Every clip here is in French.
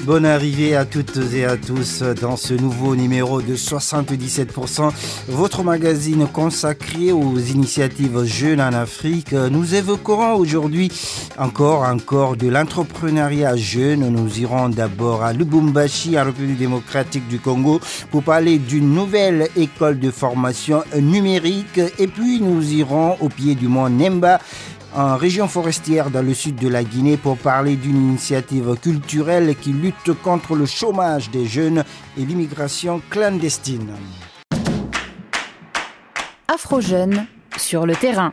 Bonne arrivée à toutes et à tous dans ce nouveau numéro de 77%, votre magazine consacré aux initiatives jeunes en Afrique. Nous évoquerons aujourd'hui encore de l'entrepreneuriat jeune. Nous irons d'abord à Lubumbashi, en République démocratique du Congo, pour parler d'une nouvelle école de formation numérique. Et puis nous irons au pied du mont Nemba, en région forestière dans le sud de la Guinée, pour parler d'une initiative culturelle qui lutte contre le chômage des jeunes et l'immigration clandestine. Afro-Jeunes sur le terrain.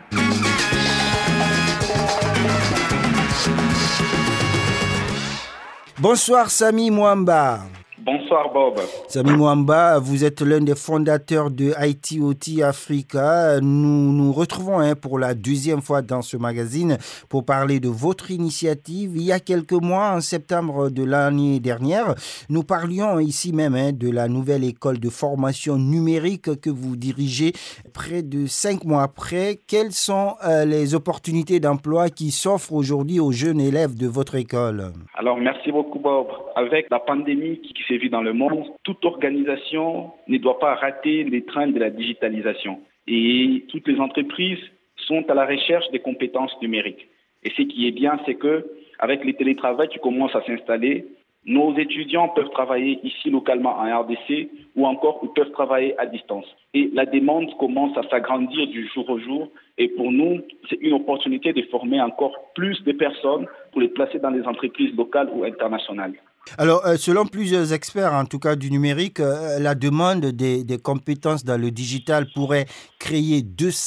Bonsoir Sami Mwamba. Bonsoir Bob. Sami Mwamba, vous êtes l'un des fondateurs de ITOT Africa. Nous nous retrouvons pour la deuxième fois dans ce magazine pour parler de votre initiative. Il y a quelques mois, en septembre de l'année dernière, nous parlions ici même de la nouvelle école de formation numérique que vous dirigez. Près de 5 mois après, quelles sont les opportunités d'emploi qui s'offrent aujourd'hui aux jeunes élèves de votre école? Alors merci beaucoup Bob. Avec la pandémie qui sévit dans le monde, toute organisation ne doit pas rater les trains de la digitalisation. Et toutes les entreprises sont à la recherche des compétences numériques. Et ce qui est bien, c'est que avec les télétravail qui commencent à s'installer, nos étudiants peuvent travailler ici localement en RDC ou encore ils peuvent travailler à distance. Et la demande commence à s'agrandir du jour au jour. Et pour nous, c'est une opportunité de former encore plus de personnes pour les placer dans les entreprises locales ou internationales. Alors, selon plusieurs experts, en tout cas du numérique, la demande des compétences dans le digital pourrait créer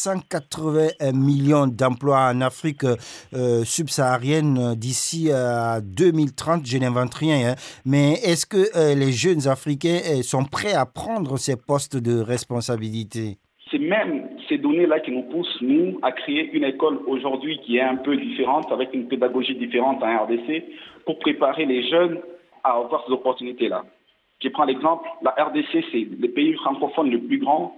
280 millions d'emplois en Afrique subsaharienne d'ici à 2030. Je n'invente rien, mais est-ce que les jeunes Africains sont prêts à prendre ces postes de responsabilité? C'est même ces données-là qui nous poussent, nous, à créer une école aujourd'hui qui est un peu différente, avec une pédagogie différente en RDC, pour préparer les jeunes à avoir ces opportunités-là. Je prends l'exemple, la RDC, c'est le pays francophone le plus grand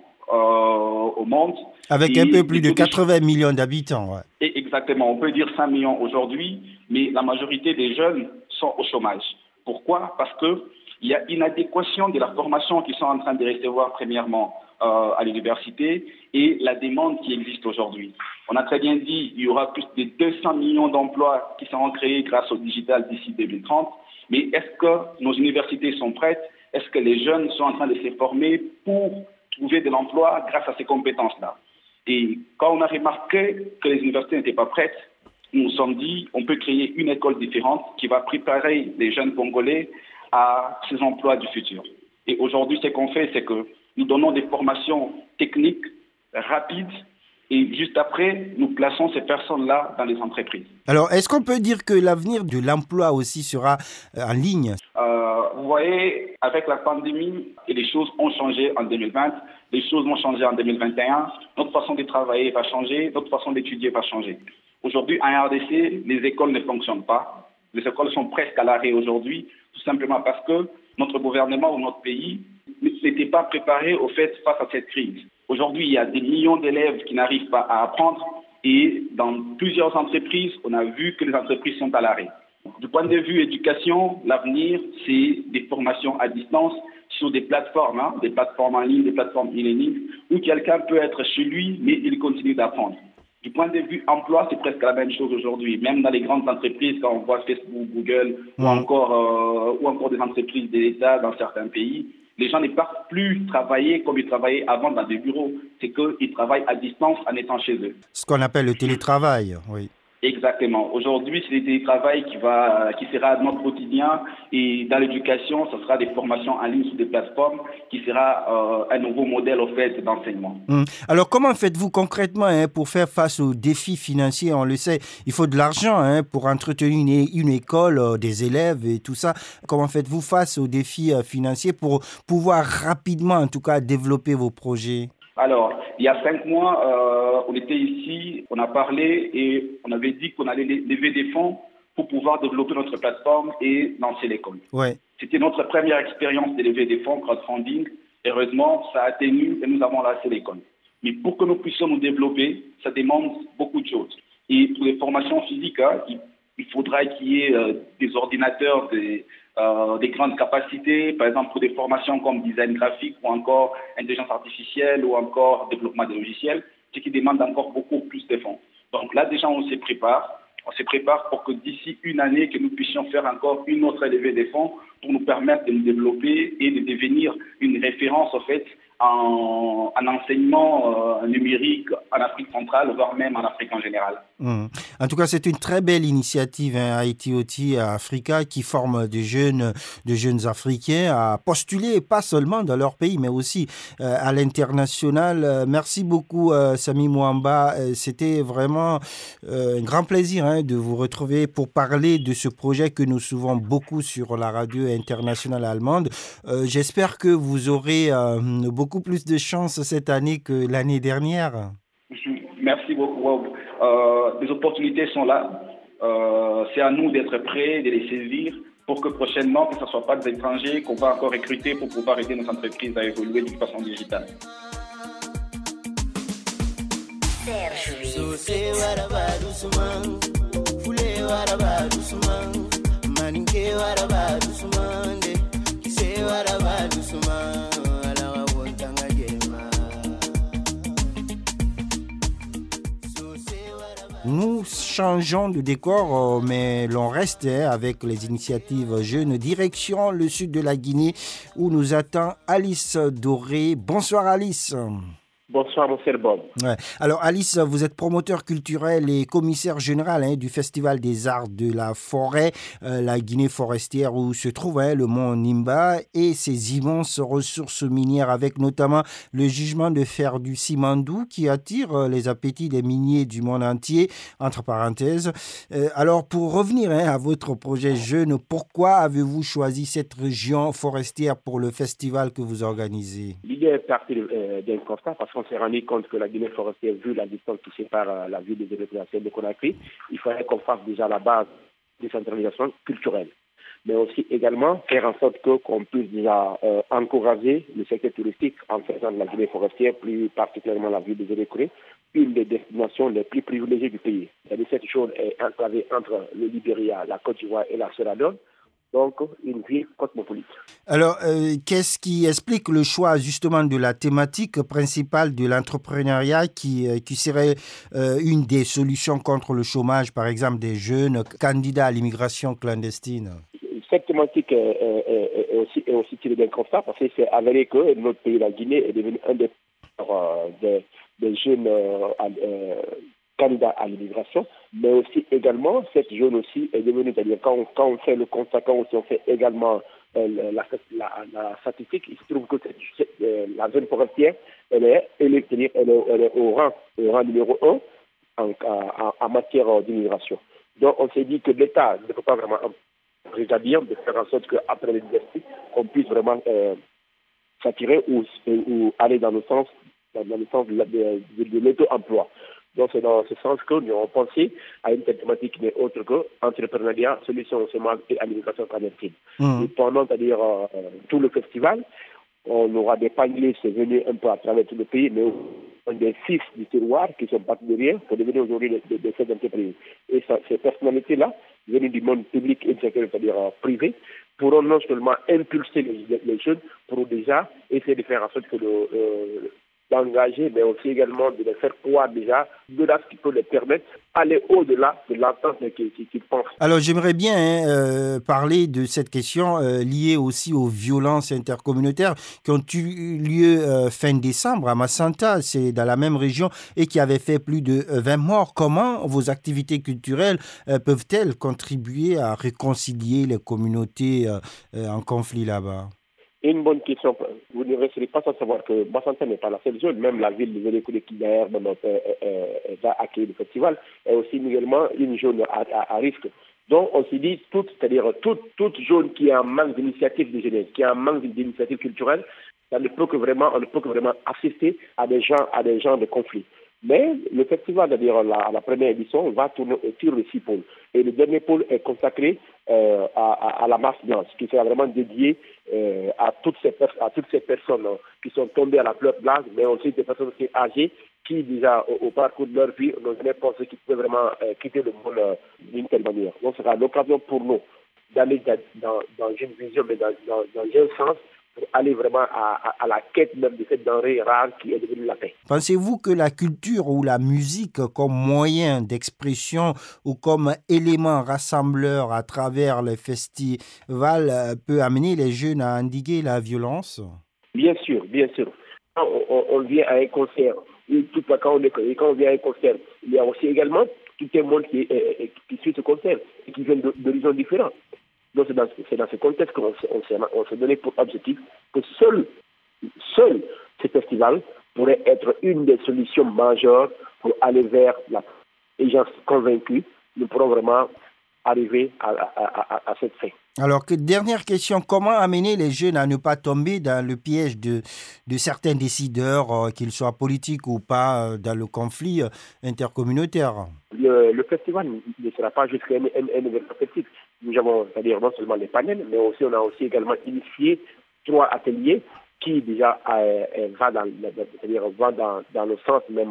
au monde. Avec un peu plus de 80 millions d'habitants. Ouais. Et exactement, on peut dire 5 millions aujourd'hui, mais la majorité des jeunes sont au chômage. Pourquoi? Parce qu'il y a une inadéquation de la formation qu'ils sont en train de recevoir premièrement à l'université et la demande qui existe aujourd'hui. On a très bien dit qu'il y aura plus de 200 millions d'emplois qui seront créés grâce au digital d'ici 2030. Mais est-ce que nos universités sont prêtes? Est-ce que les jeunes sont en train de se former pour trouver de l'emploi grâce à ces compétences-là? Et quand on a remarqué que les universités n'étaient pas prêtes, nous nous sommes dit on peut créer une école différente qui va préparer les jeunes Congolais à ces emplois du futur. Et aujourd'hui, ce qu'on fait, c'est que nous donnons des formations techniques rapides et juste après, nous plaçons ces personnes-là dans les entreprises. Alors, est-ce qu'on peut dire que l'avenir de l'emploi aussi sera en ligne? Vous voyez, avec la pandémie, et les choses ont changé en 2020, les choses vont changer en 2021, notre façon de travailler va changer, notre façon d'étudier va changer. Aujourd'hui, en RDC, les écoles ne fonctionnent pas. Les écoles sont presque à l'arrêt aujourd'hui, tout simplement parce que notre gouvernement ou notre pays n'était pas préparé au fait face à cette crise. Aujourd'hui, il y a des millions d'élèves qui n'arrivent pas à apprendre et dans plusieurs entreprises, on a vu que les entreprises sont à l'arrêt. Du point de vue éducation, l'avenir, c'est des formations à distance sur des plateformes en ligne, des plateformes e-learning, où quelqu'un peut être chez lui, mais il continue d'apprendre. Du point de vue emploi, c'est presque la même chose aujourd'hui. Même dans les grandes entreprises, quand on voit Facebook, Google, ou encore des entreprises de l'État dans certains pays, les gens ne partent plus travailler comme ils travaillaient avant dans des bureaux. C'est qu'ils travaillent à distance en étant chez eux. Ce qu'on appelle le télétravail, oui. Exactement. Aujourd'hui, c'est le télétravail qui sera notre quotidien. Et dans l'éducation, ce sera des formations en ligne sur des plateformes qui sera un nouveau modèle au fait d'enseignement. Alors, comment faites-vous concrètement pour faire face aux défis financiers? On le sait, il faut de l'argent pour entretenir une école, des élèves et tout ça. Comment faites-vous face aux défis financiers pour pouvoir rapidement, en tout cas, développer vos projets? Alors, il y a 5 mois, on était ici, on a parlé et on avait dit qu'on allait lever des fonds pour pouvoir développer notre plateforme et lancer l'école. Ouais. C'était notre première expérience de lever des fonds, crowdfunding. Heureusement, ça a tenu et nous avons lancé l'école. Mais pour que nous puissions nous développer, ça demande beaucoup de choses. Et pour les formations physiques, il faudra qu'il y ait des ordinateurs, des grandes capacités, par exemple pour des formations comme design graphique ou encore intelligence artificielle ou encore développement des logiciels, ce qui demande encore beaucoup plus de fonds. Donc là, déjà, on se prépare. On se prépare pour que d'ici une année, que nous puissions faire encore une autre levée des fonds pour nous permettre de nous développer et de devenir une référence, en fait, en enseignement numérique en Afrique centrale, voire même en Afrique en général. En tout cas, c'est une très belle initiative, Haïti Africa, qui forme des jeunes Africains à postuler, pas seulement dans leur pays, mais aussi à l'international. Merci beaucoup, Sami Mouamba. C'était vraiment un grand plaisir de vous retrouver pour parler de ce projet que nous suivons beaucoup sur la radio internationale allemande. J'espère que vous aurez beaucoup plus de chance cette année que l'année dernière. Merci beaucoup, Rob. Les opportunités sont là. C'est à nous d'être prêts, de les saisir pour que prochainement, que ce ne soit pas des étrangers qu'on va encore recruter pour pouvoir aider nos entreprises à évoluer d'une façon digitale. Nous changeons de décor, mais l'on reste avec les initiatives jeunes. Direction le sud de la Guinée, où nous attend Alice Doré. Bonsoir Alice. Bonsoir, monsieur Bob. Ouais. Alors Alice, vous êtes promoteur culturel et commissaire général du Festival des Arts de la Forêt, la Guinée forestière où se trouve le mont Nimba et ses immenses ressources minières avec notamment le jugement de fer du Simandou qui attire les appétits des miniers du monde entier, entre parenthèses. Alors pour revenir à votre projet jeune, pourquoi avez-vous choisi cette région forestière pour le festival que vous organisez? L'idée est partie d'un constat parce qu'on s'est rendu compte que la Guinée forestière, vu la distance touchée par la ville des élections de Conakry, il fallait qu'on fasse déjà la base de décentralisation culturelle. Mais aussi également faire en sorte qu'on puisse déjà encourager le secteur touristique en faisant de la Guinée forestière, plus particulièrement la ville des élections, une des destinations les plus privilégiées du pays. C'est-à-dire cette chose est enclavée entre le Libéria, la Côte d'Ivoire et la Sierra Leone. Donc, une ville cosmopolite. Alors, qu'est-ce qui explique le choix justement de la thématique principale de l'entrepreneuriat qui serait une des solutions contre le chômage, par exemple, des jeunes candidats à l'immigration clandestine? Cette thématique est aussi tirée d'un constat parce que c'est avéré que notre pays, la Guinée, est devenu un des jeunes candidats à l'immigration, mais aussi également, cette zone aussi est devenue, c'est-à-dire quand on fait le constat, quand on fait également la statistique, il se trouve que la zone forestière, elle est au rang numéro 1 en matière d'immigration. Donc on s'est dit que l'État ne peut pas vraiment rétablir, de faire en sorte qu'après les diversités, on puisse vraiment s'attirer ou aller dans le sens de l'auto-emploi. Donc, c'est dans ce sens que nous avons pensé à une thématique qui n'est autre que entrepreneuriat, solutions au chômage et alimentation clandestine. Et pendant, c'est-à-dire tout le festival, on aura des paneliers venus un peu à travers tout le pays, mais des fils du terroir qui sont partis de rien pour devenir aujourd'hui de ces entreprises. Et ces personnalités-là, venues du monde public et du secteur, c'est-à-dire privé, pourront non seulement impulser les jeunes, pour déjà essayer de faire en sorte que d'engager, mais aussi également de les faire croire déjà de là ce qui peut les permettre d'aller au-delà de l'entente qu'ils pensent. Alors j'aimerais bien parler de cette question liée aussi aux violences intercommunautaires qui ont eu lieu fin décembre à Massanta, c'est dans la même région, et qui avait fait plus de 20 morts. Comment vos activités culturelles peuvent-elles contribuer à réconcilier les communautés en conflit là-bas? Une bonne question. Vous ne serez pas sans savoir que Massanta n'est pas la seule zone. Même la ville de Zélékou qui d'ailleurs va accueillir le festival est aussi également une zone à risque. Donc on s'est dit, c'est-à-dire toute zone qui a un manque d'initiative de jeunesse, qui a un manque d'initiative culturelle, on ne peut que vraiment assister à des gens de conflit. Mais le festival, c'est-à-dire la première édition, va tourner sur les 6 pôles. Et le dernier pôle est consacré à la masse blanche, qui sera vraiment dédié à toutes ces personnes qui sont tombées à la pleure blanche, mais aussi des personnes aussi âgées qui, déjà, au parcours de leur vie, n'ont jamais pensé qu'ils pouvaient vraiment quitter le monde d'une telle manière. Donc, ce sera l'occasion pour nous d'aller dans une vision, mais dans un sens, pour aller vraiment à la quête même de cette denrée rare qui est devenue la paix. Pensez-vous que la culture ou la musique comme moyen d'expression ou comme élément rassembleur à travers les festivals peut amener les jeunes à endiguer la violence? Bien sûr, bien sûr. Quand on vient à un concert, quand on vient à un concert, il y a aussi également tout un monde qui suit ce concert et qui vient d'horizons différents. Donc c'est dans ce contexte qu'on s'est donné pour objectif que seul ce festival pourrait être une des solutions majeures pour aller vers la paix. Et j'en suis convaincu, nous pourrons vraiment arriver à cette fin. Alors, dernière question, comment amener les jeunes à ne pas tomber dans le piège de certains décideurs, qu'ils soient politiques ou pas, dans le conflit intercommunautaire? Le festival ne sera pas juste un événement festif. Nous avons, c'est-à-dire non seulement les panels, mais aussi on a aussi également initié 3 ateliers qui déjà va dans le sens même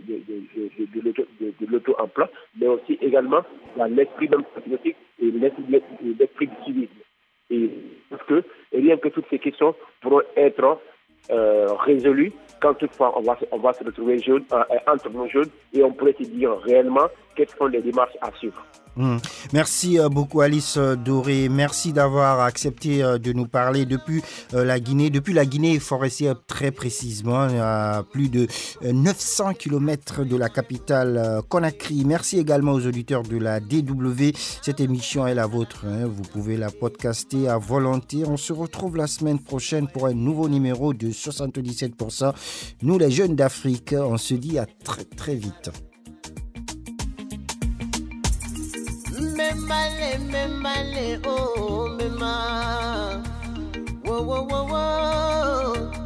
de l'auto-emploi, mais aussi également dans l'esprit même patriotique et l'esprit du civisme. Et parce que rien que toutes ces questions pourront être résolues quand toutefois on va se retrouver jeunes, entre nos jeunes, et on pourrait se dire réellement quelles sont les démarches à suivre. Merci beaucoup Alice Doré, merci d'avoir accepté de nous parler depuis la Guinée forestière très précisément, à plus de 900 km de la capitale Conakry. Merci également aux auditeurs de la DW, cette émission est la vôtre, vous pouvez la podcaster à volonté. On se retrouve la semaine prochaine pour un nouveau numéro de 77%. Nous les jeunes d'Afrique, on se dit à très très vite. Memale, oh, mema. Whoa, whoa, whoa, whoa.